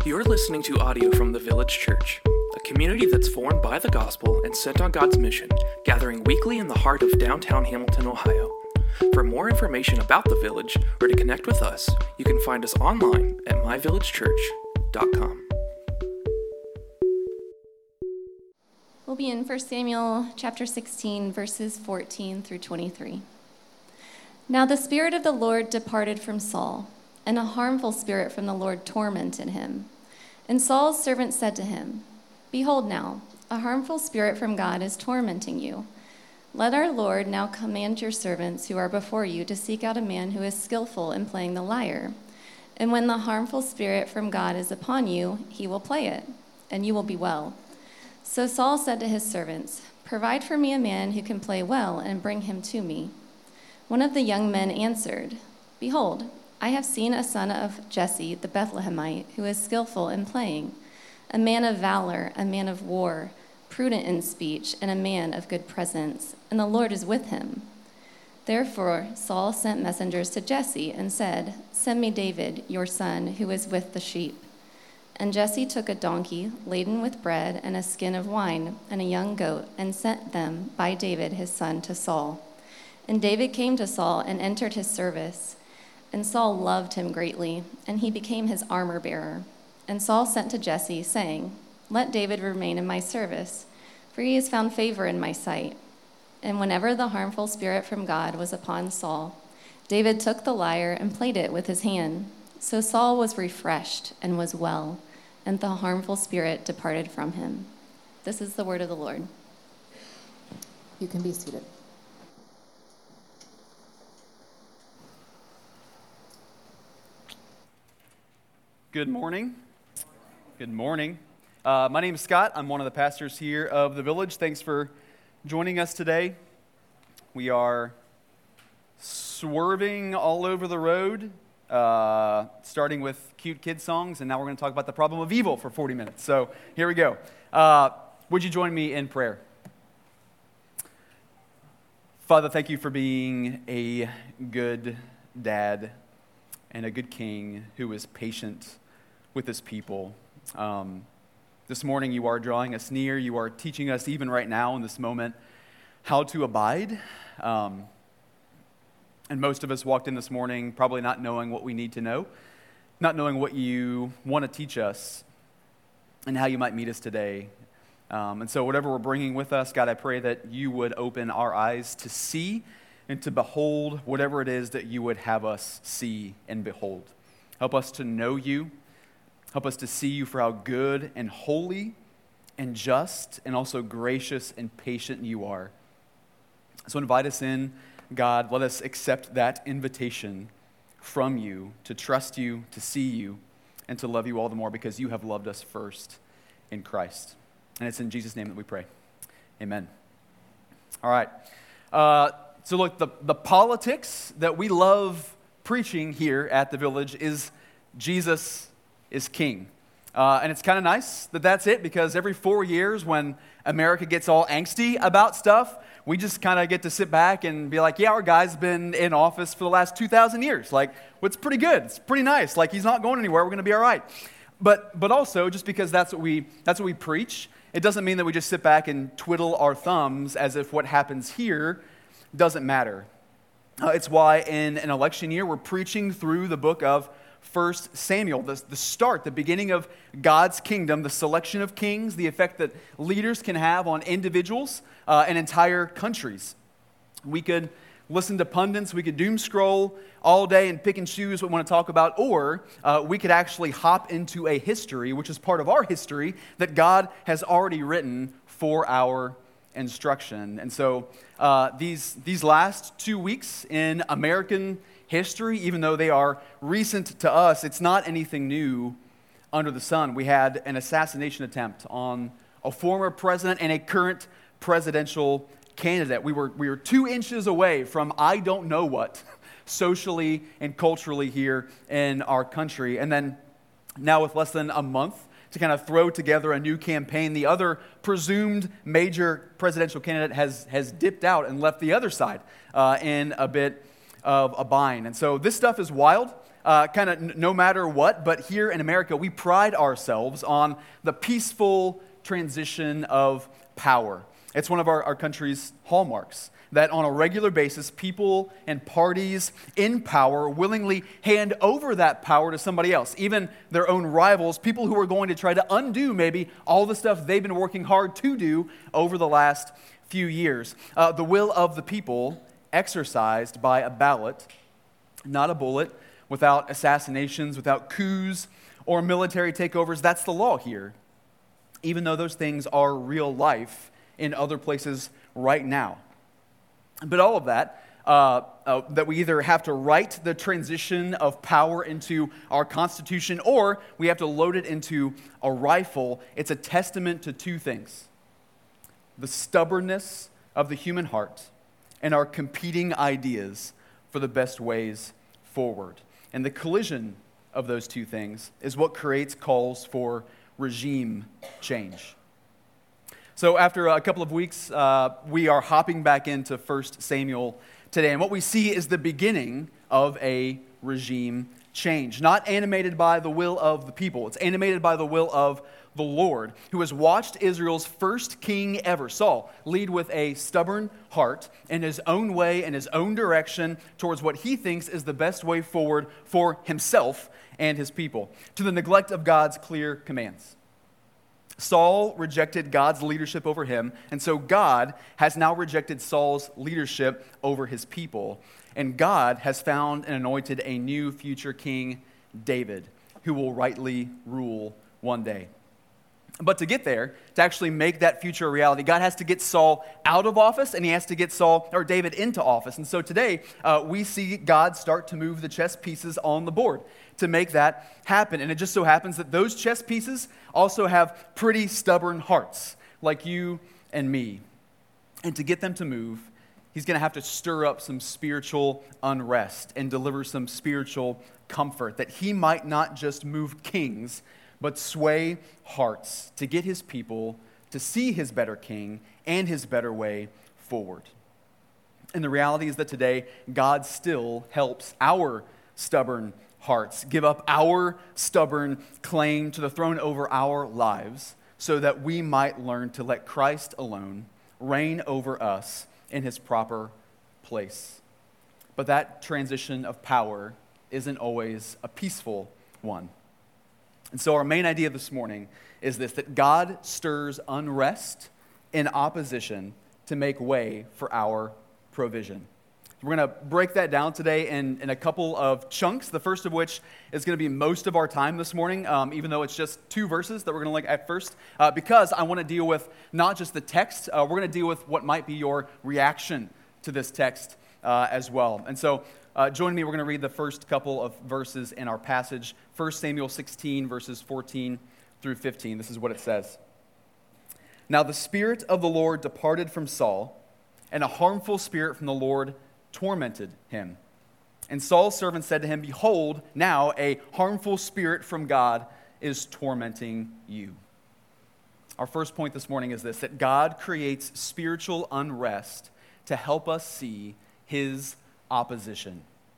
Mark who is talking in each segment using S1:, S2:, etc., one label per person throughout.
S1: You're listening to audio from the Village Church, a community that's formed by the gospel and sent on God's mission, gathering weekly in the heart of downtown Hamilton, Ohio. For more information about the Village or to connect with us, you can find us online at myvillagechurch.com.
S2: We'll be in 1 Samuel chapter 16, verses 14 through 23. Now the Spirit of the Lord departed from Saul, and a harmful spirit from the Lord tormented him. And Saul's servant said to him, "Behold now, a harmful spirit from God is tormenting you. Let our Lord now command your servants who are before you to seek out a man who is skillful in playing the lyre. And when the harmful spirit from God is upon you, he will play it, and you will be well." So Saul said to his servants, "Provide for me a man who can play well, and bring him to me." One of the young men answered, "Behold, I have seen a son of Jesse the Bethlehemite who is skillful in playing, a man of valor, a man of war, prudent in speech, and a man of good presence, and the Lord is with him." Therefore Saul sent messengers to Jesse and said, "Send me David, your son, who is with the sheep." And Jesse took a donkey laden with bread and a skin of wine and a young goat and sent them by David his son to Saul. And David came to Saul and entered his service. And Saul loved him greatly, and he became his armor-bearer. And Saul sent to Jesse, saying, "Let David remain in my service, for he has found favor in my sight." And whenever the harmful spirit from God was upon Saul, David took the lyre and played it with his hand. So Saul was refreshed and was well, and the harmful spirit departed from him. This is the word of the Lord.
S3: You can be seated.
S4: Good morning. Good morning. My name is Scott. I'm one of the pastors here of the Village. Thanks for joining us today. We are swerving all over the road, starting with cute kid songs, and now we're going to talk about the problem of evil for 40 minutes. So here we go. Would you join me in prayer? Father, thank you for being a good dad and a good king who is patient with his people. This morning you are drawing us near. You are teaching us even right now in this moment how to abide. And most of us walked in this morning probably not knowing what we need to know, not knowing what you want to teach us and how you might meet us today. And so whatever we're bringing with us, God, I pray that you would open our eyes to see and to behold whatever it is that you would have us see and behold. Help us to know you. Help us to see you for how good and holy and just and also gracious and patient you are. So invite us in, God. Let us accept that invitation from you to trust you, to see you, and to love you all the more because you have loved us first in Christ. And it's in Jesus' name that we pray. Amen. All right. So look, the politics that we love preaching here at the Village is Jesus is king. And it's kind of nice that that's it, because every 4 years when America gets all angsty about stuff, we just kind of get to sit back and be like, yeah, our guy's been in office for the last 2,000 years. Like, well, it's pretty good. It's pretty nice. Like, he's not going anywhere. We're going to be all right. But also, just because that's what we preach, it doesn't mean that we just sit back and twiddle our thumbs as if what happens here doesn't matter. It's why in an election year, we're preaching through the book of 1 Samuel, the start, the beginning of God's kingdom, the selection of kings, the effect that leaders can have on individuals and entire countries. We could listen to pundits, we could doom scroll all day and pick and choose what we want to talk about, or we could actually hop into a history, which is part of our history, that God has already written for our instruction. And so these last 2 weeks in American history, even though they are recent to us, it's not anything new under the sun. We had an assassination attempt on a former president and a current presidential candidate. We were 2 inches away from I don't know what, socially and culturally here in our country. And then now with less than a month to kind of throw together a new campaign, the other presumed major presidential candidate has dipped out and left the other side in a bit of a bind. And so this stuff is wild. kind of no matter what, but here in America, we pride ourselves on the peaceful transition of power. It's one of our country's hallmarks, that on a regular basis, people and parties in power willingly hand over that power to somebody else, even their own rivals, people who are going to try to undo maybe all the stuff they've been working hard to do over the last few years. The will of the people exercised by a ballot, not a bullet, without assassinations, without coups or military takeovers. That's the law here, even though those things are real life in other places right now. But all of that, that we either have to write the transition of power into our Constitution or we have to load it into a rifle, it's a testament to two things: the stubbornness of the human heart and our competing ideas for the best ways forward. And the collision of those two things is what creates calls for regime change. So after a couple of weeks, we are hopping back into 1 Samuel today. And what we see is the beginning of a regime change, not animated by the will of the people. It's animated by the will of the Lord, who has watched Israel's first king ever, Saul, lead with a stubborn heart in his own way, in his own direction, towards what he thinks is the best way forward for himself and his people, to the neglect of God's clear commands. Saul rejected God's leadership over him, and so God has now rejected Saul's leadership over his people. And God has found and anointed a new future king, David, who will rightly rule one day. But to get there, to actually make that future a reality, God has to get Saul out of office, and he has to get David into office. And so today, we see God start to move the chess pieces on the board to make that happen. And it just so happens that those chess pieces also have pretty stubborn hearts, like you and me. And to get them to move, he's going to have to stir up some spiritual unrest and deliver some spiritual comfort, that he might not just move kings, but sway hearts to get his people to see his better king and his better way forward. And the reality is that today, God still helps our stubborn hearts give up our stubborn claim to the throne over our lives so that we might learn to let Christ alone reign over us in his proper place. But that transition of power isn't always a peaceful one. And so our main idea this morning is this: that God stirs unrest in opposition to make way for our provision. We're going to break that down today in a couple of chunks, the first of which is going to be most of our time this morning, even though it's just 2 verses that we're going to look at first, because I want to deal with not just the text, we're going to deal with what might be your reaction to this text as well. And so join me, we're going to read the first couple of verses in our passage, 1 Samuel 16, verses 14 through 15. This is what it says. Now the Spirit of the Lord departed from Saul, and a harmful spirit from the Lord tormented him. And Saul's servant said to him, "Behold, now a harmful spirit from God is tormenting you." Our first point this morning is this: that God creates spiritual unrest to help us see his opposition.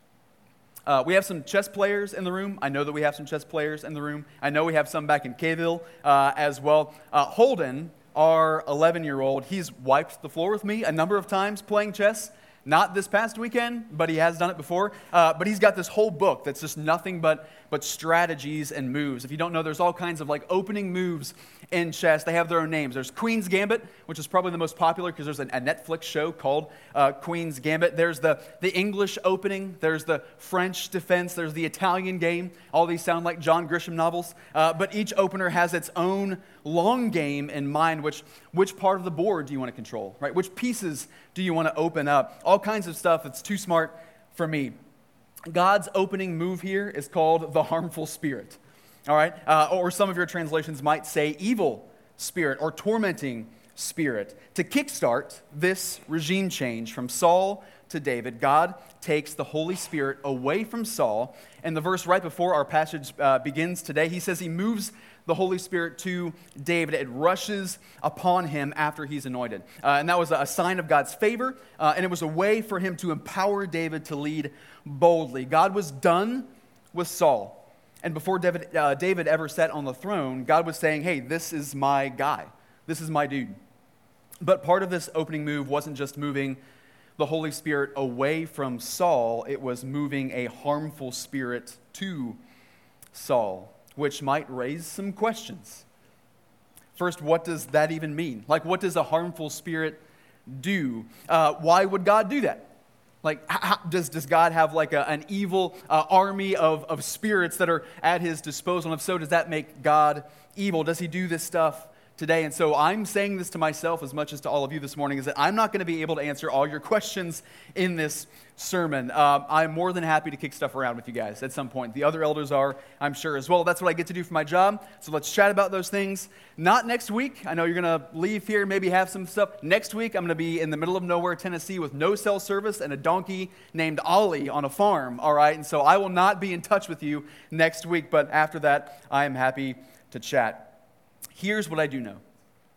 S4: We have some chess players in the room. I know that we have some chess players in the room. I know we have some back in Kville as well. Holden, our 11-year-old, he's wiped the floor with me a number of times playing chess. Not this past weekend, but he has done it before. But he's got this whole book that's just nothing but strategies and moves. If you don't know, there's all kinds of opening moves in chess. They have their own names. There's Queen's Gambit, which is probably the most popular because there's a Netflix show called Queen's Gambit. There's the English opening. There's the French defense. There's the Italian game. All these sound like John Grisham novels. But each opener has its own long game in mind. Which part of the board do you want to control, right? Which pieces do you want to open up? All kinds of stuff that's too smart for me. God's opening move here is called the harmful spirit, all right? Or some of your translations might say evil spirit or tormenting spirit. To kickstart this regime change from Saul to David, God takes the Holy Spirit away from Saul. And the verse right before our passage begins today, he says he moves the Holy Spirit to David. It rushes upon him after he's anointed. And that was a sign of God's favor, and it was a way for him to empower David to lead boldly. God was done was Saul. And before David ever sat on the throne, God was saying, hey, this is my guy. This is my dude. But part of this opening move wasn't just moving the Holy Spirit away from Saul. It was moving a harmful spirit to Saul, which might raise some questions. First, what does that even mean? Like, what does a harmful spirit do? Why would God do that? Like, does God have like an evil army of spirits that are at his disposal? And if so, does that make God evil? Does he do this stuff today? And so I'm saying this to myself as much as to all of you this morning, is that I'm not going to be able to answer all your questions in this sermon. I'm more than happy to kick stuff around with you guys at some point. The other elders are, I'm sure, as well. That's what I get to do for my job. So let's chat about those things. Not next week. I know you're going to leave here, maybe have some stuff. Next week, I'm going to be in the middle of nowhere, Tennessee, with no cell service and a donkey named Ollie on a farm, all right? And so I will not be in touch with you next week, but after that, I am happy to chat. Here's what I do know.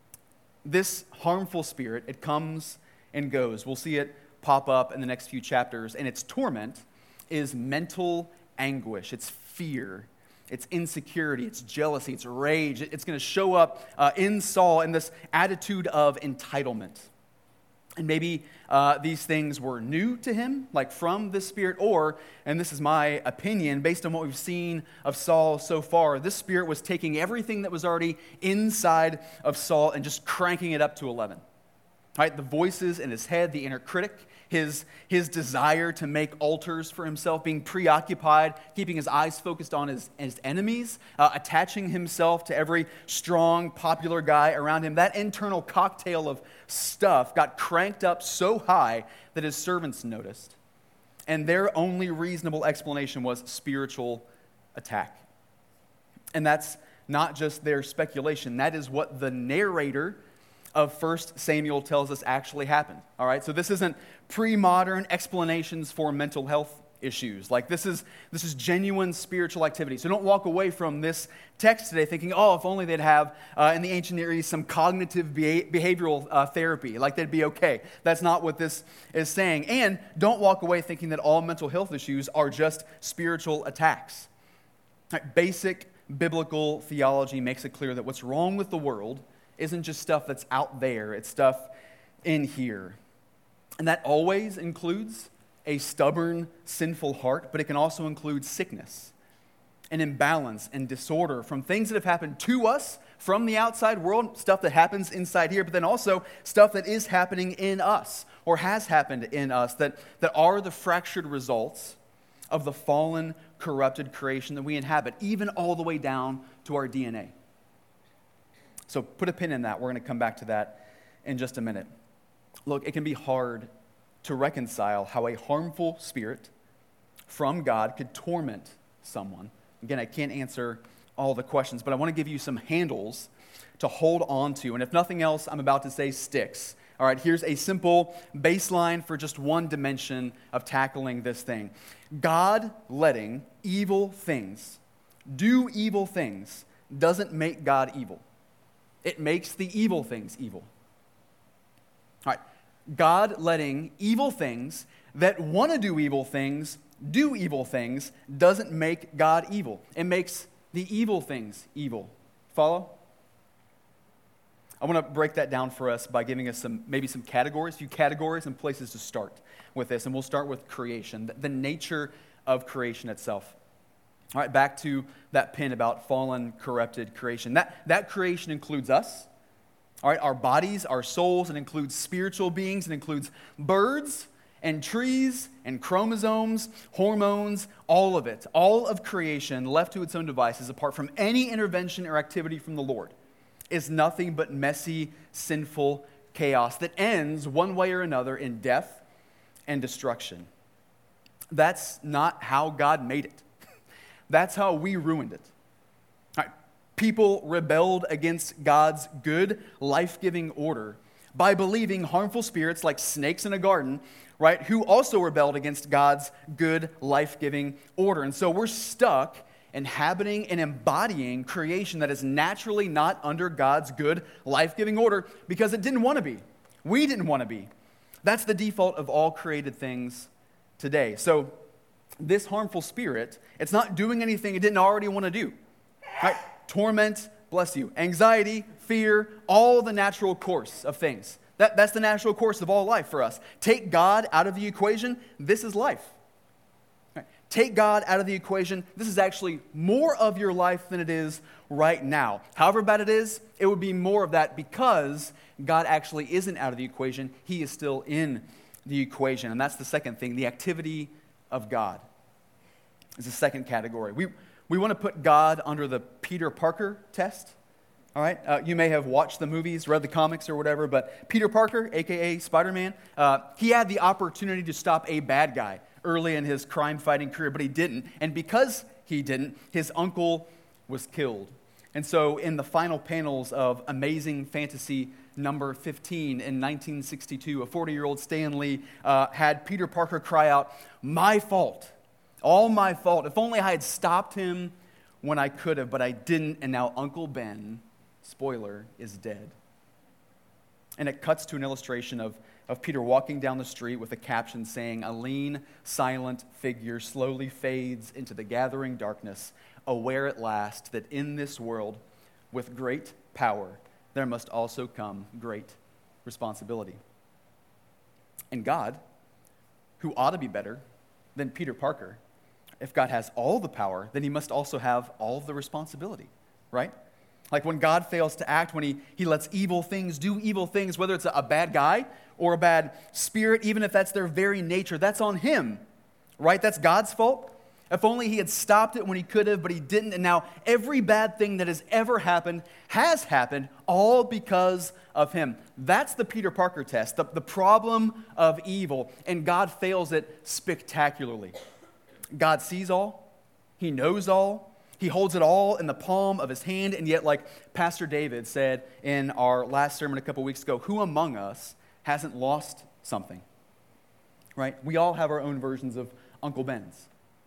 S4: This harmful spirit, it comes and goes. We'll see it pop up in the next few chapters, and its torment is mental anguish. It's fear. It's insecurity. It's jealousy. It's rage. It's going to show up in Saul in this attitude of entitlement. And maybe these things were new to him, like from this spirit, or, and this is my opinion, based on what we've seen of Saul so far, this spirit was taking everything that was already inside of Saul and just cranking it up to 11. Right? The voices in his head, the inner critic, his desire to make altars for himself, being preoccupied, keeping his eyes focused on his enemies, attaching himself to every strong, popular guy around him. That internal cocktail of stuff got cranked up so high that his servants noticed. And their only reasonable explanation was spiritual attack. And that's not just their speculation. That is what the narrator of 1 Samuel tells us actually happened. All right, so this isn't pre-modern explanations for mental health issues. Like this is genuine spiritual activity. So don't walk away from this text today thinking, oh, if only they'd have in the ancient Near East some cognitive behavioral therapy, like they'd be okay. That's not what this is saying. And don't walk away thinking that all mental health issues are just spiritual attacks. Right, basic biblical theology makes it clear that what's wrong with the world isn't just stuff that's out there, it's stuff in here. And that always includes a stubborn, sinful heart, but it can also include sickness and imbalance and disorder from things that have happened to us from the outside world, stuff that happens inside here, but then also stuff that is happening in us or has happened in us that are the fractured results of the fallen, corrupted creation that we inhabit, even all the way down to our DNA. So put a pin in that. We're going to come back to that in just a minute. Look, it can be hard to reconcile how a harmful spirit from God could torment someone. Again, I can't answer all the questions, but I want to give you some handles to hold on to. And if nothing else, I'm about to say sticks. All right, here's a simple baseline for just one dimension of tackling this thing. God letting evil things do evil things doesn't make God evil. It makes the evil things evil. All right, God letting evil things that want to do evil things doesn't make God evil. It makes the evil things evil. Follow? I want to break that down for us by giving us maybe some categories, a few categories and places to start with this. And we'll start with creation, the nature of creation itself. All right, back to that pin about fallen, corrupted creation. That creation includes us, all right, our bodies, our souls. It includes spiritual beings. It includes birds and trees and chromosomes, hormones, all of it. All of creation left to its own devices, apart from any intervention or activity from the Lord, is nothing but messy, sinful chaos that ends one way or another in death and destruction. That's not how God made it. That's how we ruined it. All right. People rebelled against God's good, life-giving order by believing harmful spirits like snakes in a garden, right, who also rebelled against God's good, life-giving order. And so we're stuck inhabiting and embodying creation that is naturally not under God's good, life-giving order because it didn't want to be. We didn't want to be. That's the default of all created things today. So this harmful spirit, it's not doing anything it didn't already want to do. Right? Torment, bless you, anxiety, fear, all the natural course of things. That's the natural course of all life for us. Take God out of the equation, this is life. Right? Take God out of the equation, this is actually more of your life than it is right now. However bad it is, it would be more of that because God actually isn't out of the equation. He is still in the equation. And that's the second thing, the activity of God is the second category. We want to put God under the Peter Parker test. All right, you may have watched the movies, read the comics or whatever, but Peter Parker, a.k.a. Spider-Man, he had the opportunity to stop a bad guy early in his crime-fighting career, but he didn't. And because he didn't, his uncle was killed. And so in the final panels of Amazing Fantasy number 15 in 1962, a 40-year-old Stan Lee had Peter Parker cry out, "My fault, all my fault. If only I had stopped him when I could have, but I didn't, and now Uncle Ben," spoiler, is dead. And it cuts to an illustration of Peter walking down the street with a caption saying, "A lean, silent figure slowly fades into the gathering darkness, aware at last that in this world, with great power, there must also come great responsibility." And God, who ought to be better than Peter Parker, if God has all the power, then he must also have all of the responsibility, right? Like when God fails to act, when he lets evil things do evil things, whether it's a bad guy or a bad spirit, even if that's their very nature, that's on him, right? That's God's fault. If only he had stopped it when he could have, but he didn't. And now every bad thing that has ever happened has happened all because of him. That's the Peter Parker test, the problem of evil. And God fails it spectacularly. God sees all. He knows all. He holds it all in the palm of his hand. And yet, like Pastor David said in our last sermon a couple weeks ago, who among us hasn't lost something? Right? We all have our own versions of Uncle Ben's.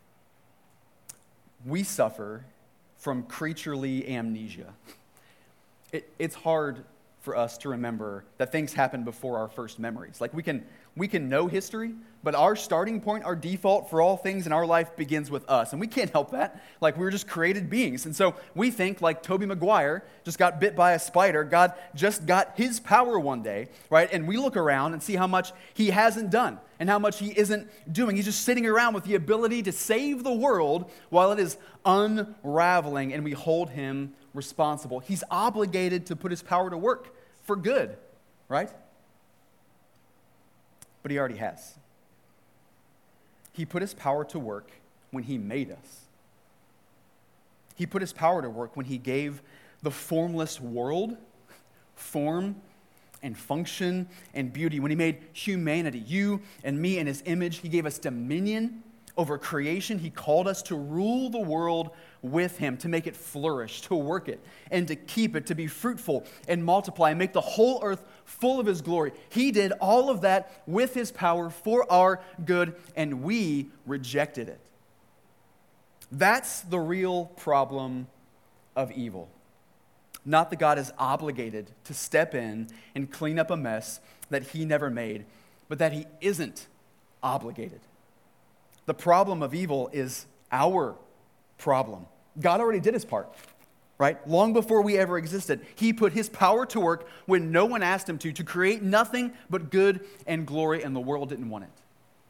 S4: We suffer from creaturely amnesia. It's hard for us to remember that things happened before our first memories. Like we can know history, but our starting point, our default for all things in our life begins with us. And we can't help that. Like we're just created beings. And so we think like Tobey Maguire just got bit by a spider. God just got his power one day, right? And we look around and see how much he hasn't done and how much he isn't doing. He's just sitting around with the ability to save the world while it is unraveling, and we hold him responsible. He's obligated to put his power to work for good, right? But he already has. He put his power to work when he made us. He put his power to work when he gave the formless world form and function and beauty. When he made humanity, you and me in his image, he gave us dominion over creation. He called us to rule the world with him, to make it flourish, to work it, and to keep it, to be fruitful and multiply and make the whole earth full of his glory. He did all of that with his power for our good, and we rejected it. That's the real problem of evil. Not that God is obligated to step in and clean up a mess that he never made, but that he isn't obligated. The problem of evil is our problem. God already did his part, right? Long before we ever existed. He put his power to work when no one asked him to create nothing but good and glory, and the world didn't want it.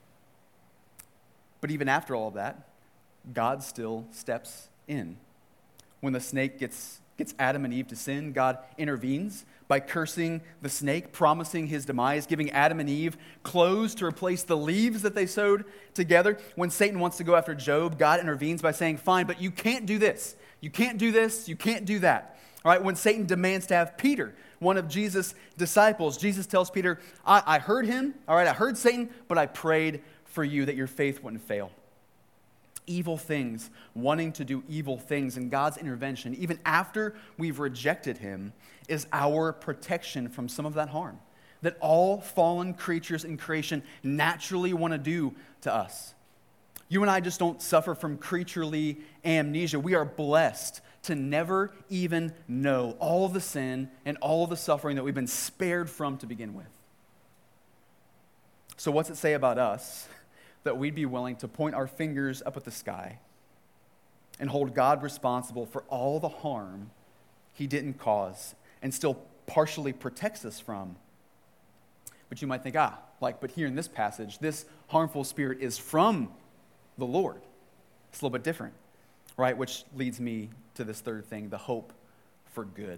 S4: But even after all of that, God still steps in. When the snake gets Adam and Eve to sin, God intervenes by cursing the snake, promising his demise, giving Adam and Eve clothes to replace the leaves that they sewed together. When Satan wants to go after Job, God intervenes by saying, fine, but you can't do this. You can't do this. You can't do that. All right, when Satan demands to have Peter, one of Jesus' disciples, Jesus tells Peter, I heard him, all right, I heard Satan, but I prayed for you that your faith wouldn't fail. Evil things, wanting to do evil things, and God's intervention, even after we've rejected him, is our protection from some of that harm that all fallen creatures in creation naturally want to do to us. You and I just don't suffer from creaturely amnesia. We are blessed to never even know all of the sin and all of the suffering that we've been spared from to begin with. So what's it say about us that we'd be willing to point our fingers up at the sky and hold God responsible for all the harm he didn't cause and still partially protects us from. But you might think, but here in this passage, this harmful spirit is from the Lord. It's a little bit different, right? Which leads me to this third thing, the hope for good.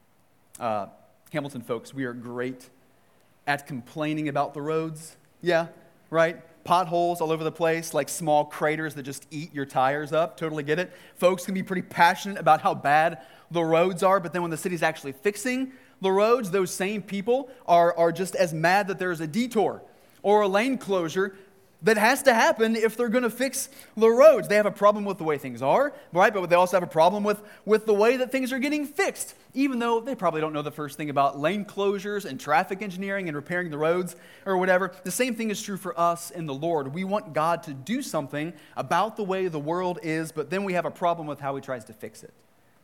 S4: Hamilton folks, we are great at complaining about the roads. Yeah, right? Potholes all over the place, like small craters that just eat your tires up. Totally get it. Folks can be pretty passionate about how bad the roads are, but then when the city's actually fixing the roads, those same people are just as mad that there's a detour or a lane closure that has to happen if they're going to fix the roads. They have a problem with the way things are, right? But they also have a problem with the way that things are getting fixed, even though they probably don't know the first thing about lane closures and traffic engineering and repairing the roads or whatever. The same thing is true for us in the Lord. We want God to do something about the way the world is, but then we have a problem with how he tries to fix it.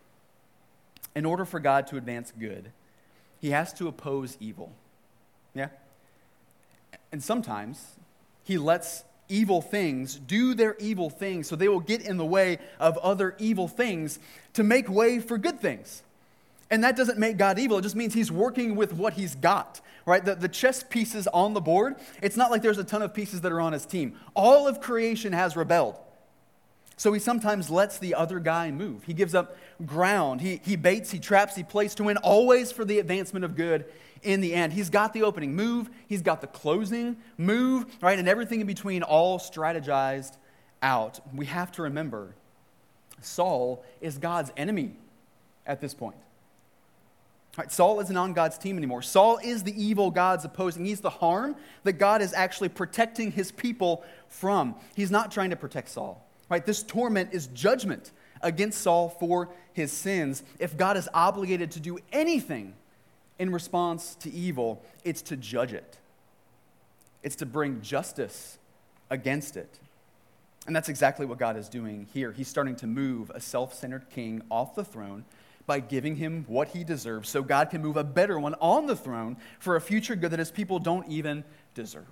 S4: In order for God to advance good, he has to oppose evil. Yeah? And sometimes he lets evil things do their evil things so they will get in the way of other evil things to make way for good things. And that doesn't make God evil. It just means he's working with what he's got, right? The chess pieces on the board, it's not like there's a ton of pieces that are on his team. All of creation has rebelled. So he sometimes lets the other guy move. He gives up ground. He baits, he traps, he plays to win, always for the advancement of good in the end. He's got the opening move. He's got the closing move, right? And everything in between all strategized out. We have to remember, Saul is God's enemy at this point. Right, Saul isn't on God's team anymore. Saul is the evil God's opposing. He's the harm that God is actually protecting his people from. He's not trying to protect Saul. Right? This torment is judgment against Saul for his sins. If God is obligated to do anything in response to evil, it's to judge it. It's to bring justice against it. And that's exactly what God is doing here. He's starting to move a self-centered king off the throne by giving him what he deserves so God can move a better one on the throne for a future good that his people don't even deserve.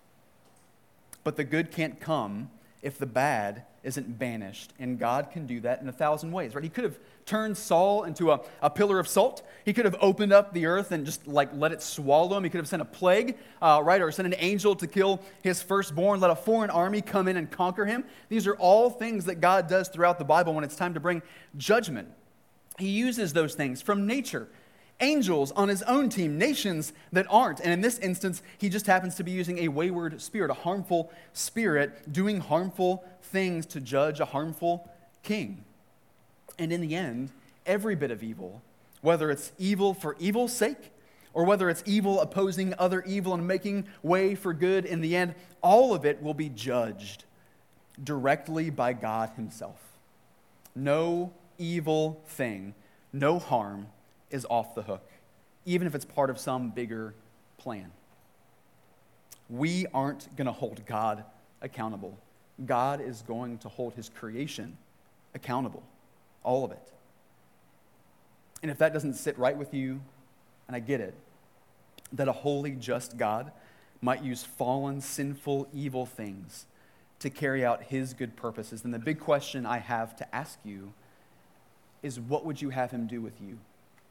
S4: But the good can't come if the bad isn't banished, and God can do that in 1,000 ways, right? He could have turned Saul into a pillar of salt. He could have opened up the earth and just let it swallow him. He could have sent a plague, right, or sent an angel to kill his firstborn, let a foreign army come in and conquer him. These are all things that God does throughout the Bible when it's time to bring judgment. He uses those things from nature. Angels on his own team, nations that aren't. And in this instance, he just happens to be using a wayward spirit, a harmful spirit, doing harmful things to judge a harmful king. And in the end, every bit of evil, whether it's evil for evil's sake, or whether it's evil opposing other evil and making way for good, in the end, all of it will be judged directly by God himself. No evil thing, no harm is off the hook, even if it's part of some bigger plan. We aren't going to hold God accountable. God is going to hold his creation accountable, all of it. And if that doesn't sit right with you, and I get it, that a holy, just God might use fallen, sinful, evil things to carry out his good purposes, then the big question I have to ask you is, what would you have him do with you?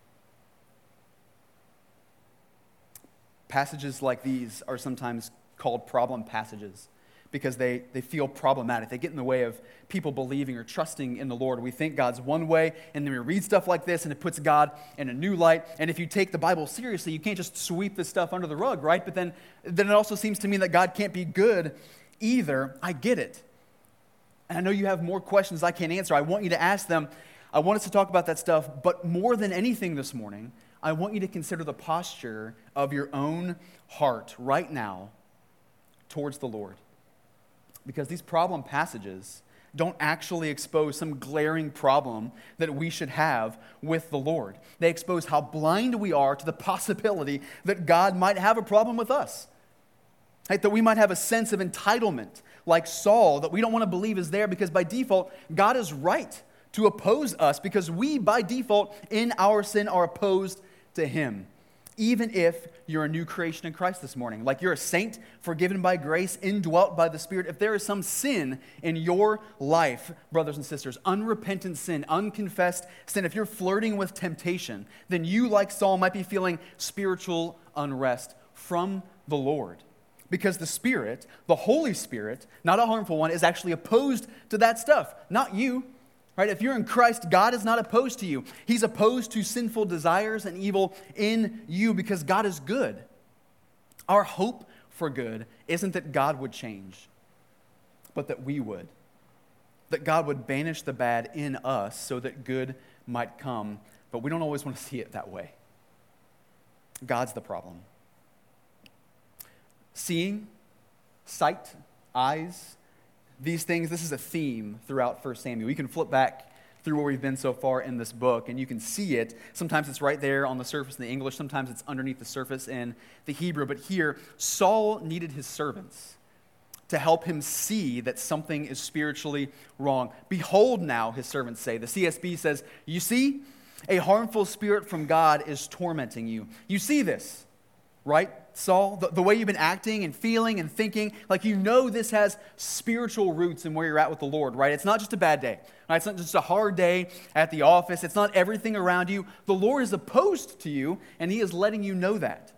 S4: Passages like these are sometimes called problem passages because they feel problematic. They get in the way of people believing or trusting in the Lord. We think God's one way, and then we read stuff like this, and it puts God in a new light. And if you take the Bible seriously, you can't just sweep this stuff under the rug, right? But then it also seems to mean that God can't be good either. I get it. And I know you have more questions I can't answer. I want you to ask them. I want us to talk about that stuff, but more than anything this morning, I want you to consider the posture of your own heart right now towards the Lord. Because these problem passages don't actually expose some glaring problem that we should have with the Lord. They expose how blind we are to the possibility that God might have a problem with us. Right? That we might have a sense of entitlement like Saul that we don't want to believe is there because by default, God is right to oppose us because we, by default, in our sin, are opposed to him. even if you're a new creation in Christ this morning. Like you're a saint, forgiven by grace, indwelt by the Spirit. If there is some sin in your life, brothers and sisters, unrepentant sin, unconfessed sin, if you're flirting with temptation, then you, like Saul, might be feeling spiritual unrest from the Lord. Because the Spirit, the Holy Spirit, not a harmful one, is actually opposed to that stuff, not you. Right? If you're in Christ, God is not opposed to you. He's opposed to sinful desires and evil in you because God is good. Our hope for good isn't that God would change, but that we would. That God would banish the bad in us so that good might come. But we don't always want to see it that way. God's the problem. Seeing, sight, eyes, these things, this is a theme throughout 1 Samuel. You can flip back through where we've been so far in this book, and you can see it. Sometimes it's right there on the surface in the English. Sometimes it's underneath the surface in the Hebrew. But here, Saul needed his servants to help him see that something is spiritually wrong. Behold now, his servants say. The CSB says, you see, a harmful spirit from God is tormenting you. You see this, right? Saul, the way you've been acting and feeling and thinking, like you know this has spiritual roots in where you're at with the Lord, right? It's not just a bad day, right? It's not just a hard day at the office. It's not everything around you. The Lord is opposed to you, and He is letting you know that.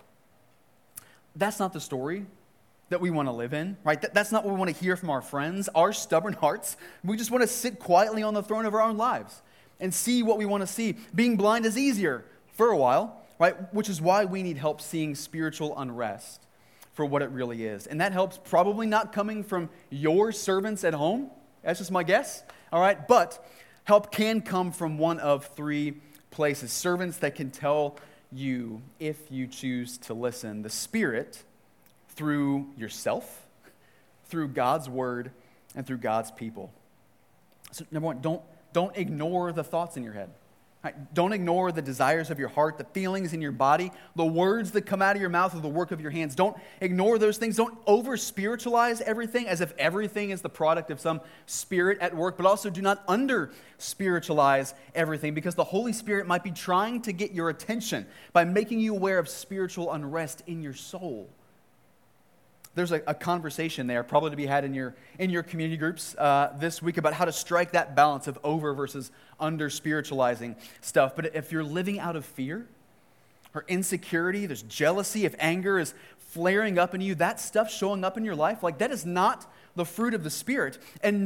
S4: That's not the story that we want to live in, right? That's not what we want to hear from our friends, our stubborn hearts. We just want to sit quietly on the throne of our own lives and see what we want to see. Being blind is easier for a while, right? Which is why we need help seeing spiritual unrest for what it really is. And that help's probably not coming from your servants at home. That's just my guess, all right? But help can come from one of three places. Servants that can tell you, if you choose to listen, the Spirit through yourself, through God's Word, and through God's people. So number one, don't ignore the thoughts in your head. Right? Don't ignore the desires of your heart, the feelings in your body, the words that come out of your mouth or the work of your hands. Don't ignore those things. Don't over-spiritualize everything as if everything is the product of some spirit at work, but also do not under-spiritualize everything because the Holy Spirit might be trying to get your attention by making you aware of spiritual unrest in your soul. There's a conversation there probably to be had in your community groups this week about how to strike that balance of over versus under-spiritualizing stuff. But if you're living out of fear or insecurity, there's jealousy, if anger is flaring up in you, that stuff showing up in your life, like that is not the fruit of the Spirit. And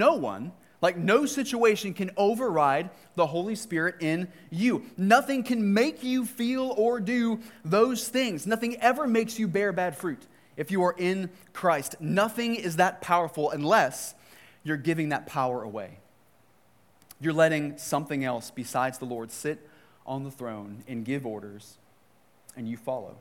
S4: no situation can override the Holy Spirit in you. Nothing can make you feel or do those things. Nothing ever makes you bear bad fruit. If you are in Christ, nothing is that powerful unless you're giving that power away. You're letting something else besides the Lord sit on the throne and give orders, and you follow.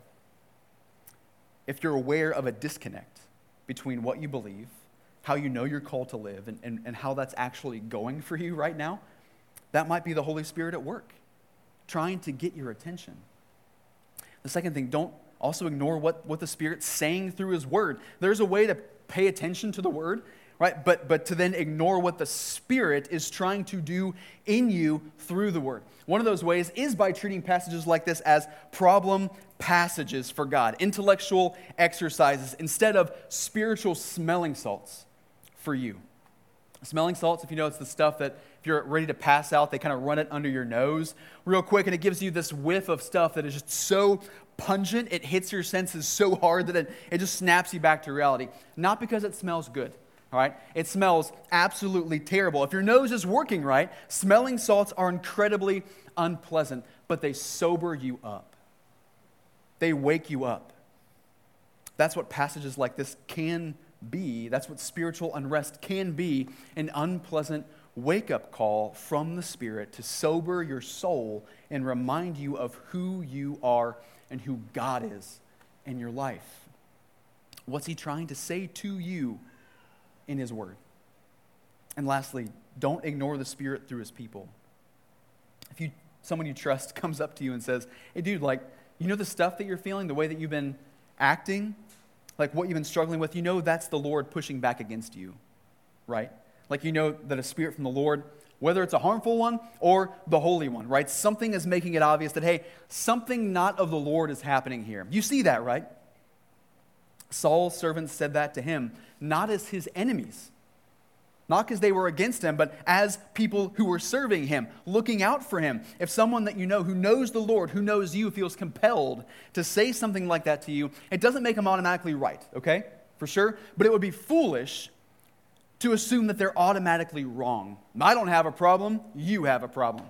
S4: If you're aware of a disconnect between what you believe, how you know you're called to live, and how that's actually going for you right now, that might be the Holy Spirit at work, trying to get your attention. The second thing, don't also ignore what the Spirit's saying through His Word. There's a way to pay attention to the Word, right? But to then ignore what the Spirit is trying to do in you through the Word. One of those ways is by treating passages like this as problem passages for God, intellectual exercises, instead of spiritual smelling salts for you. Smelling salts, if you know, it's the stuff that if you're ready to pass out, they kind of run it under your nose real quick, and it gives you this whiff of stuff that is just so pungent, it hits your senses so hard that it just snaps you back to reality. Not because it smells good, all right? It smells absolutely terrible. If your nose is working right, smelling salts are incredibly unpleasant, but they sober you up. They wake you up. That's what passages like this can be. That's what spiritual unrest can be, an unpleasant wake-up call from the Spirit to sober your soul and remind you of who you are and who God is in your life. What's He trying to say to you in His Word? And lastly, don't ignore the Spirit through His people. If someone you trust comes up to you and says, hey dude, like, you know the stuff that you're feeling, the way that you've been acting, like what you've been struggling with, you know that's the Lord pushing back against you, right? Like you know that a spirit from the Lord whether it's a harmful one or the holy one, right? Something is making it obvious that, hey, something not of the Lord is happening here. You see that, right? Saul's servants said that to him, not as his enemies, not because they were against him, but as people who were serving him, looking out for him. If someone that you know who knows the Lord, who knows you, feels compelled to say something like that to you, it doesn't make them automatically right, okay? For sure. But it would be foolish to assume that they're automatically wrong. I don't have a problem, you have a problem.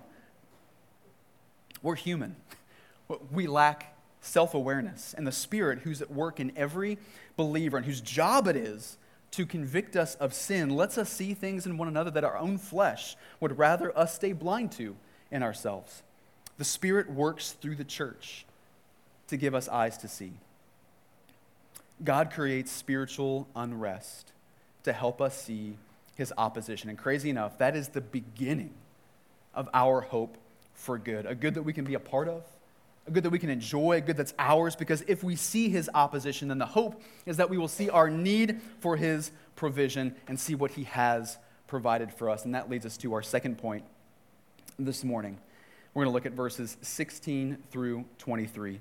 S4: We're human. We lack self-awareness, and the Spirit who's at work in every believer and whose job it is to convict us of sin lets us see things in one another that our own flesh would rather us stay blind to in ourselves. The Spirit works through the church to give us eyes to see. God creates spiritual unrest to help us see his opposition. And crazy enough, that is the beginning of our hope for good, a good that we can be a part of, a good that we can enjoy, a good that's ours, because if we see his opposition, then the hope is that we will see our need for his provision and see what he has provided for us. And that leads us to our second point this morning. We're going to look at verses 16 through 23.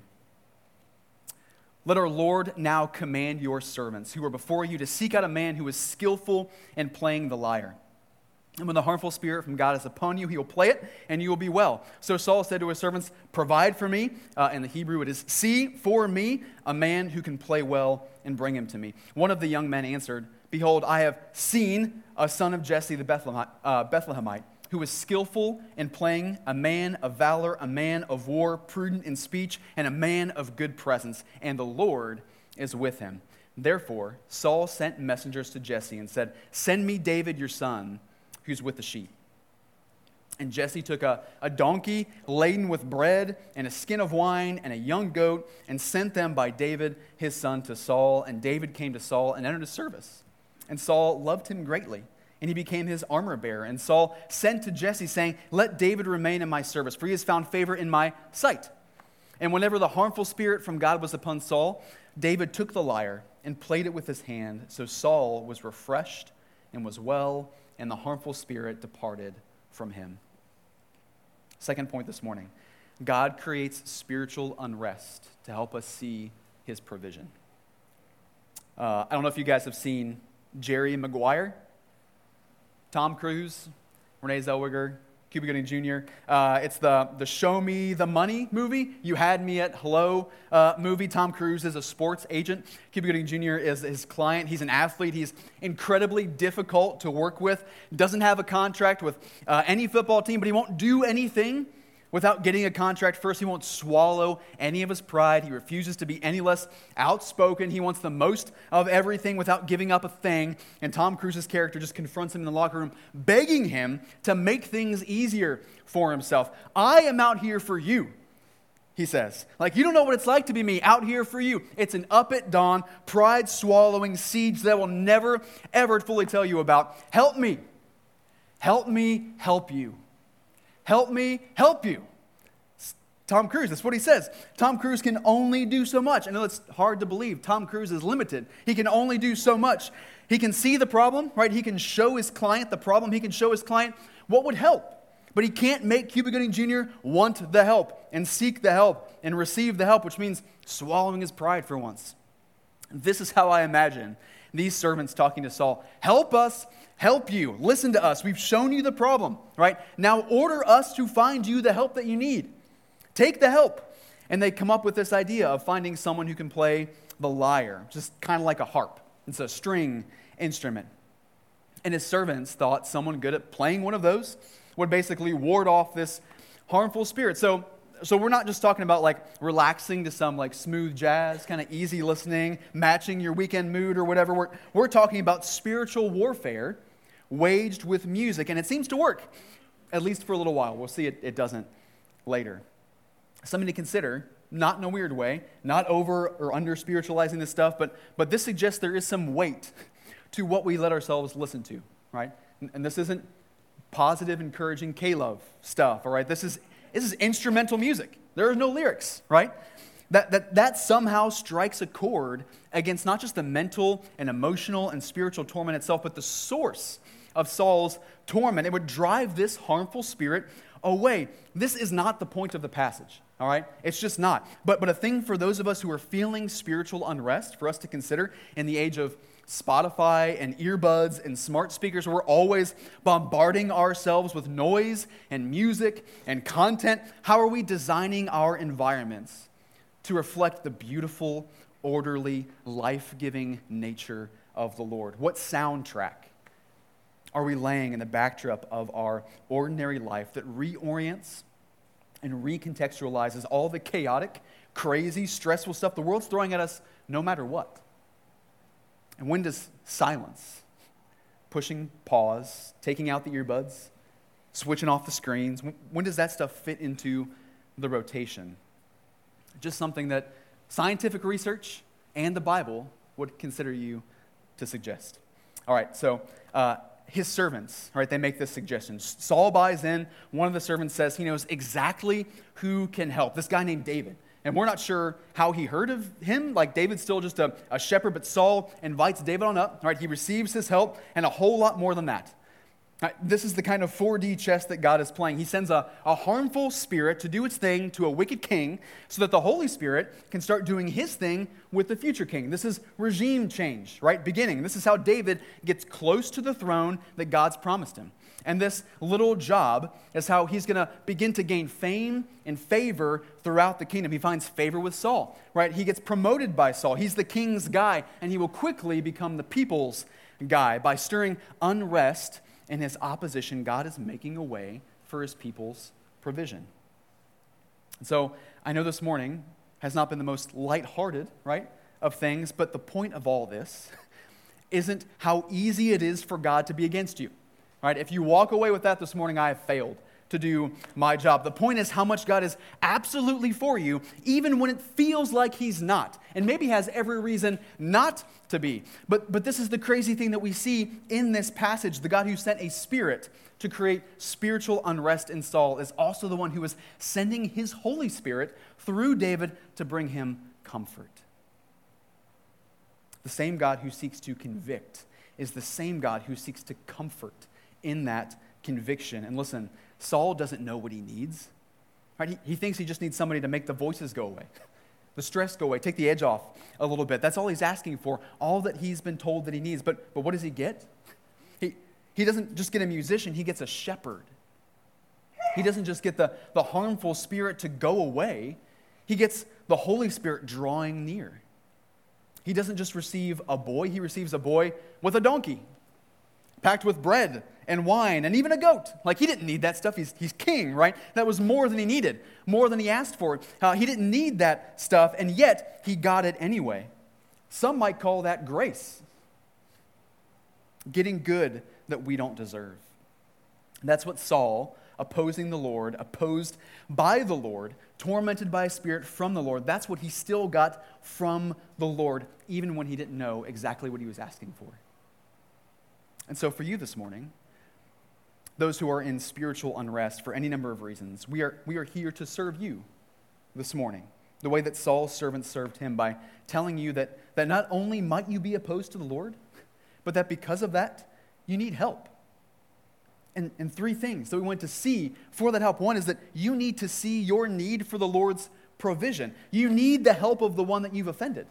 S4: Let our Lord now command your servants who are before you to seek out a man who is skillful in playing the lyre. And when the harmful spirit from God is upon you, he will play it, and you will be well. So Saul said to his servants, provide for me. In the Hebrew it is, see for me a man who can play well and bring him to me. One of the young men answered, behold, I have seen a son of Jesse the Bethlehemite, who is skillful in playing, a man of valor, a man of war, prudent in speech, and a man of good presence, and the Lord is with him. Therefore Saul sent messengers to Jesse and said, send me David your son, who's with the sheep. And Jesse took a donkey laden with bread and a skin of wine and a young goat and sent them by David his son to Saul. And David came to Saul and entered his service. And Saul loved him greatly, and he became his armor bearer. And Saul sent to Jesse, saying, let David remain in my service, for he has found favor in my sight. And whenever the harmful spirit from God was upon Saul, David took the lyre and played it with his hand. So Saul was refreshed and was well, and the harmful spirit departed from him. Second point this morning, God creates spiritual unrest to help us see his provision. I don't know if you guys have seen Jerry Maguire, Tom Cruise, Renee Zellweger, Cuba Gooding Jr. It's the Show Me the Money movie. You Had Me at Hello movie. Tom Cruise is a sports agent. Cuba Gooding Jr. is his client. He's an athlete. He's incredibly difficult to work with. Doesn't have a contract with any football team, but he won't do anything without getting a contract first. He won't swallow any of his pride. He refuses to be any less outspoken. He wants the most of everything without giving up a thing. And Tom Cruise's character just confronts him in the locker room, begging him to make things easier for himself. I am out here for you, he says. Like, you don't know what it's like to be me, out here for you. It's an up at dawn, pride-swallowing siege that I will never, ever fully tell you about. Help me. Help me help you. Help me help you. Tom Cruise, that's what he says. Tom Cruise can only do so much. I know it's hard to believe. Tom Cruise is limited. He can only do so much. He can see the problem, right? He can show his client the problem. He can show his client what would help. But he can't make Cuba Gooding Jr. want the help and seek the help and receive the help, which means swallowing his pride for once. This is how I imagine these servants talking to Saul. Help us, help you. Listen to us. We've shown you the problem, right? Now order us to find you the help that you need. Take the help. And they come up with this idea of finding someone who can play the lyre, just kind of like a harp. It's a string instrument. And his servants thought someone good at playing one of those would basically ward off this harmful spirit. So we're not just talking about like relaxing to some like smooth jazz, kind of easy listening, matching your weekend mood or whatever. We're talking about spiritual warfare waged with music, and it seems to work, at least for a little while. We'll see it doesn't later. Something to consider, not in a weird way, not over or under spiritualizing this stuff, but this suggests there is some weight to what we let ourselves listen to, right? And this isn't positive, encouraging K-love stuff, all right? This is instrumental music. There are no lyrics, right? That somehow strikes a chord against not just the mental and emotional and spiritual torment itself, but the source of Saul's torment. It would drive this harmful spirit away. This is not the point of the passage, all right? It's just not. But a thing for those of us who are feeling spiritual unrest, for us to consider in the age of Spotify and earbuds and smart speakers, we're always bombarding ourselves with noise and music and content. How are we designing our environments to reflect the beautiful, orderly, life-giving nature of the Lord? What soundtrack are we laying in the backdrop of our ordinary life that reorients and recontextualizes all the chaotic, crazy, stressful stuff the world's throwing at us no matter what? And when does silence, pushing pause, taking out the earbuds, switching off the screens, when does that stuff fit into the rotation? Just something that scientific research and the Bible would consider you to suggest. All right, so his servants, right, they make this suggestion. Saul buys in. One of the servants says he knows exactly who can help. This guy named David. And we're not sure how he heard of him. Like, David's still just a shepherd, but Saul invites David on up. Right? He receives his help and a whole lot more than that. Right? This is the kind of 4D chess that God is playing. He sends a harmful spirit to do its thing to a wicked king so that the Holy Spirit can start doing his thing with the future king. This is regime change, right? Beginning. This is how David gets close to the throne that God's promised him. And this little job is how he's going to begin to gain fame and favor throughout the kingdom. He finds favor with Saul, right? He gets promoted by Saul. He's the king's guy, and he will quickly become the people's guy. By stirring unrest in his opposition, God is making a way for his people's provision. And so I know this morning has not been the most lighthearted, right, of things, but the point of all this isn't how easy it is for God to be against you. Right? If you walk away with that this morning, I have failed to do my job. The point is how much God is absolutely for you, even when it feels like he's not, and maybe has every reason not to be. But this is the crazy thing that we see in this passage. The God who sent a spirit to create spiritual unrest in Saul is also the one who is sending his Holy Spirit through David to bring him comfort. The same God who seeks to convict is the same God who seeks to comfort in that conviction. And listen, Saul doesn't know what he needs. Right? He thinks he just needs somebody to make the voices go away, the stress go away, take the edge off a little bit. That's all he's asking for, all that he's been told that he needs. But what does he get? He doesn't just get a musician, he gets a shepherd. He doesn't just get the harmful spirit to go away, he gets the Holy Spirit drawing near. He doesn't just receive a boy, he receives a boy with a donkey, packed with bread and wine and even a goat. Like, he didn't need that stuff. He's king, right? That was more than he needed, more than he asked for. He didn't need that stuff, and yet he got it anyway. Some might call that grace. Getting good that we don't deserve. That's what Saul, opposing the Lord, opposed by the Lord, tormented by a spirit from the Lord, that's what he still got from the Lord, even when he didn't know exactly what he was asking for. And so for you this morning, those who are in spiritual unrest for any number of reasons, we are here to serve you this morning, the way that Saul's servants served him, by telling you that not only might you be opposed to the Lord, but that because of that, you need help. And three things that we want to see for that help. One is that you need to see your need for the Lord's provision. You need the help of the one that you've offended.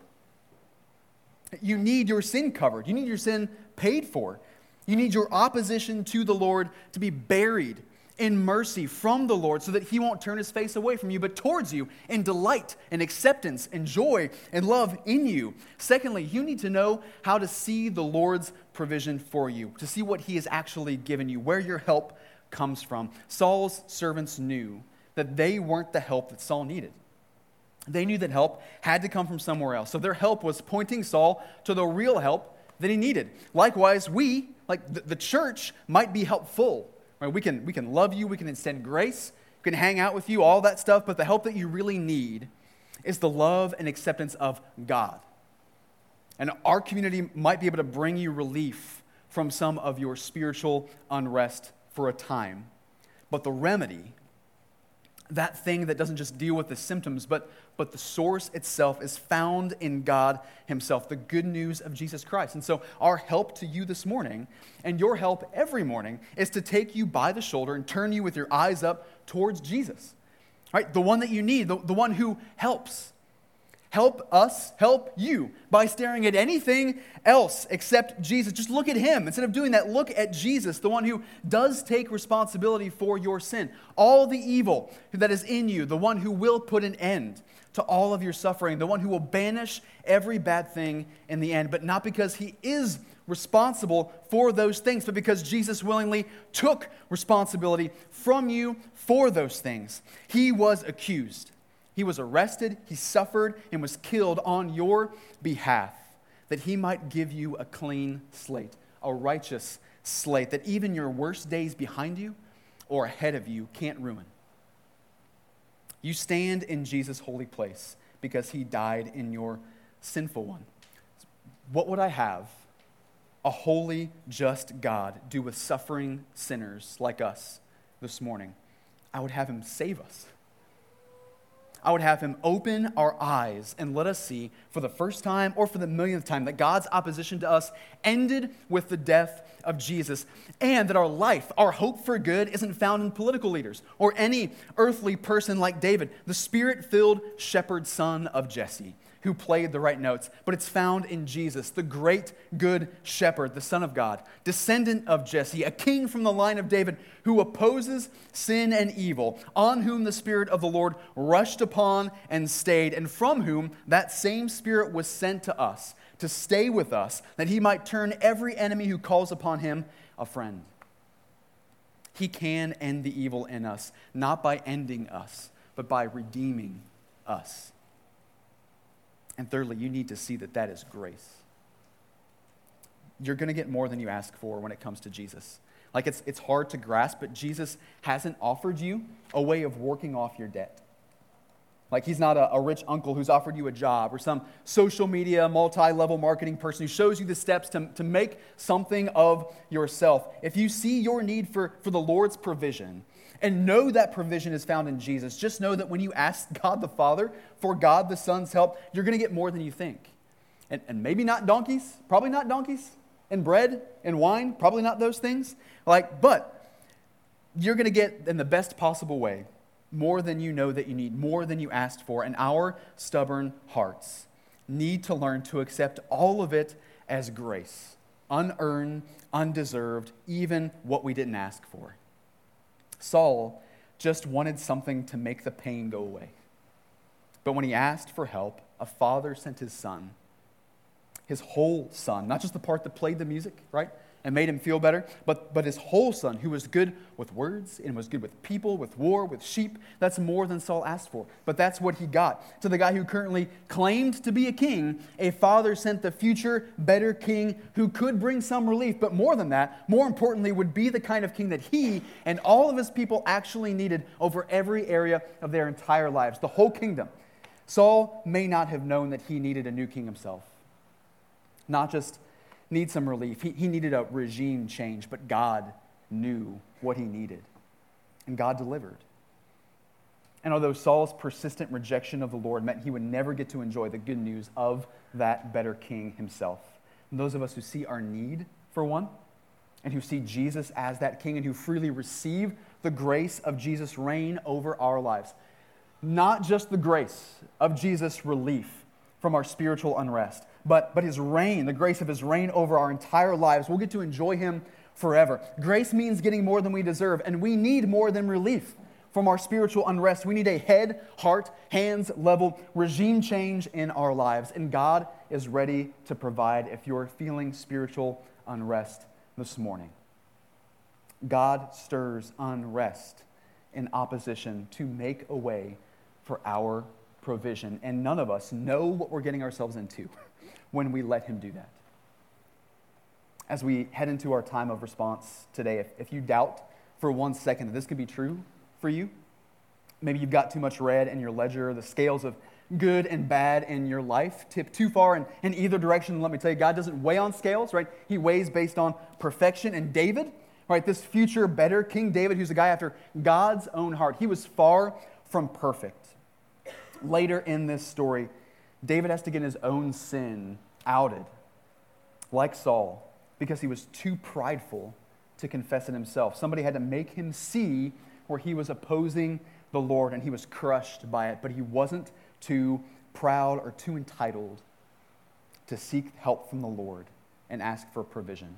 S4: You need your sin covered. You need your sin paid for. You need your opposition to the Lord to be buried in mercy from the Lord so that he won't turn his face away from you, but towards you in delight and acceptance and joy and love in you. Secondly, you need to know how to see the Lord's provision for you, to see what he has actually given you, where your help comes from. Saul's servants knew that they weren't the help that Saul needed. They knew that help had to come from somewhere else. So their help was pointing Saul to the real help that he needed. Likewise, we, like the church, might be helpful. Right? We can love you, we can extend grace, we can hang out with you, all that stuff, but the help that you really need is the love and acceptance of God. And our community might be able to bring you relief from some of your spiritual unrest for a time. But the remedy that thing that doesn't just deal with the symptoms, but the source itself is found in God himself, the good news of Jesus Christ. And so our help to you this morning, and your help every morning, is to take you by the shoulder and turn you with your eyes up towards Jesus, right? The one that you need, the one who helps. Help us help you by staring at anything else except Jesus. Just look at him. Instead of doing that, look at Jesus, the one who does take responsibility for your sin. All the evil that is in you, the one who will put an end to all of your suffering, the one who will banish every bad thing in the end, but not because he is responsible for those things, but because Jesus willingly took responsibility from you for those things. He was accused. He was arrested, he suffered, and was killed on your behalf, that he might give you a clean slate, a righteous slate, that even your worst days behind you or ahead of you can't ruin. You stand in Jesus' holy place because he died in your sinful one. What would I have a holy, just God do with suffering sinners like us this morning? I would have him save us. I would have him open our eyes and let us see for the first time or for the millionth time that God's opposition to us ended with the death of Jesus, and that our life, our hope for good, isn't found in political leaders or any earthly person like David, the spirit-filled shepherd son of Jesse, who played the right notes, but it's found in Jesus, the great good shepherd, the Son of God, descendant of Jesse, a king from the line of David, who opposes sin and evil, on whom the Spirit of the Lord rushed upon and stayed, and from whom that same Spirit was sent to us, to stay with us, that he might turn every enemy who calls upon him a friend. He can end the evil in us, not by ending us, but by redeeming us. And thirdly, you need to see that that is grace. You're going to get more than you ask for when it comes to Jesus. Like it's hard to grasp, but Jesus hasn't offered you a way of working off your debt. Like he's not a rich uncle who's offered you a job or some social media, multi-level marketing person who shows you the steps to make something of yourself. If you see your need for the Lord's provision, and know that provision is found in Jesus, just know that when you ask God the Father for God the Son's help, you're going to get more than you think. And maybe not donkeys, probably not donkeys, and bread and wine, probably not those things. But you're going to get, in the best possible way, more than you know that you need, more than you asked for. And our stubborn hearts need to learn to accept all of it as grace, unearned, undeserved, even what we didn't ask for. Saul just wanted something to make the pain go away. But when he asked for help, a father sent his son, his whole son, not just the part that played the music, right, and made him feel better, but his whole son, who was good with words and was good with people, with war, with sheep. That's more than Saul asked for, but that's what he got. To the guy who currently claimed to be a king, a father sent the future, better king who could bring some relief, but more than that, more importantly, would be the kind of king that he and all of his people actually needed over every area of their entire lives, the whole kingdom. Saul may not have known that he needed a new king himself, not just need some relief. He needed a regime change, but God knew what he needed, and God delivered. And although Saul's persistent rejection of the Lord meant he would never get to enjoy the good news of that better king himself, and those of us who see our need for one, and who see Jesus as that king, and who freely receive the grace of Jesus' reign over our lives, not just the grace of Jesus' relief from our spiritual unrest, but his reign, the grace of his reign over our entire lives. We'll get to enjoy him forever. Grace means getting more than we deserve, and we need more than relief from our spiritual unrest. We need a head, heart, hands level regime change in our lives, and God is ready to provide if you're feeling spiritual unrest this morning. God stirs unrest in opposition to make a way for our provision, and none of us know what we're getting ourselves into when we let him do that. As we head into our time of response today, if you doubt for 1 second that this could be true for you, maybe you've got too much red in your ledger, the scales of good and bad in your life tip too far in either direction. Let me tell you, God doesn't weigh on scales, right? He weighs based on perfection. And David, right, this future better King David, who's a guy after God's own heart, he was far from perfect. Later in this story, David has to get his own sin outed, like Saul, because he was too prideful to confess it himself. Somebody had to make him see where he was opposing the Lord, and he was crushed by it, but he wasn't too proud or too entitled to seek help from the Lord and ask for provision.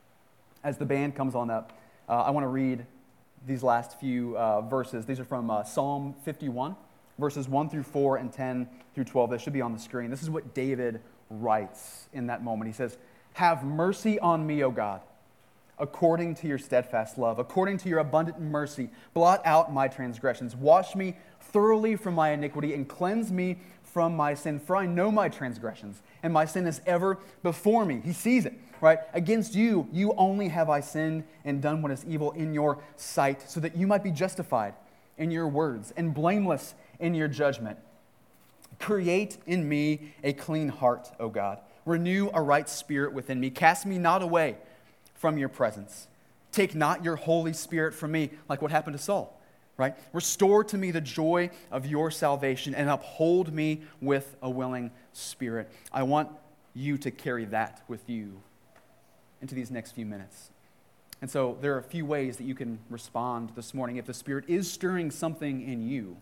S4: As the band comes on up, I want to read these last few verses. These are from Psalm 51, verses 1 through 4 and 10 through 12. They should be on the screen. This is what David writes in that moment. He says, "Have mercy on me, O God, according to your steadfast love, according to your abundant mercy, blot out my transgressions. Wash me thoroughly from my iniquity and cleanse me from my sin. For I know my transgressions, and my sin is ever before me." He sees it, right? "Against you, you only have I sinned and done what is evil in your sight, so that you might be justified in your words and blameless in your judgment. Create in me a clean heart, O God. Renew a right spirit within me. Cast me not away from your presence. Take not your Holy Spirit from me," like what happened to Saul, right? "Restore to me the joy of your salvation and uphold me with a willing spirit." I want you to carry that with you into these next few minutes. And so there are a few ways that you can respond this morning. If the Spirit is stirring something in you,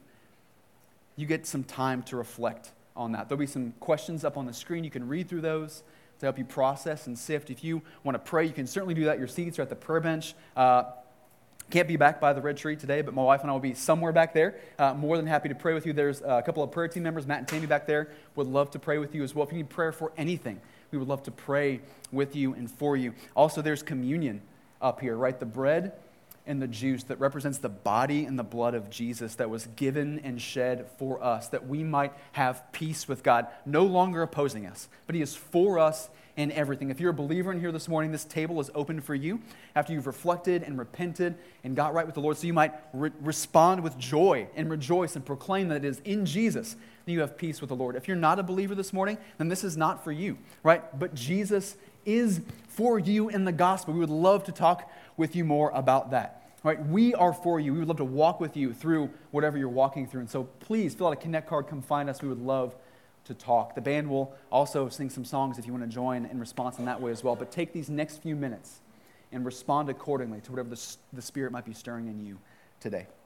S4: you get some time to reflect on that. There'll be some questions up on the screen. You can read through those to help you process and sift. If you want to pray, you can certainly do that. Your seats are at the prayer bench. Can't be back by the red tree today, but my wife and I will be somewhere back there. More than happy to pray with you. There's a couple of prayer team members, Matt and Tammy back there, would love to pray with you as well. If you need prayer for anything, we would love to pray with you and for you. Also, there's communion up here, right? The bread and the juice that represents the body and the blood of Jesus that was given and shed for us, that we might have peace with God, no longer opposing us, but He is for us in everything. If you're a believer in here this morning, this table is open for you after you've reflected and repented and got right with the Lord, so you might respond with joy and rejoice and proclaim that it is in Jesus that you have peace with the Lord. If you're not a believer this morning, then this is not for you, right? But Jesus is for you in the gospel. We would love to talk with you more about that. Right? We are for you. We would love to walk with you through whatever you're walking through. And so please fill out a Connect card. Come find us. We would love to talk. The band will also sing some songs if you want to join in response in that way as well. But take these next few minutes and respond accordingly to whatever the Spirit might be stirring in you today.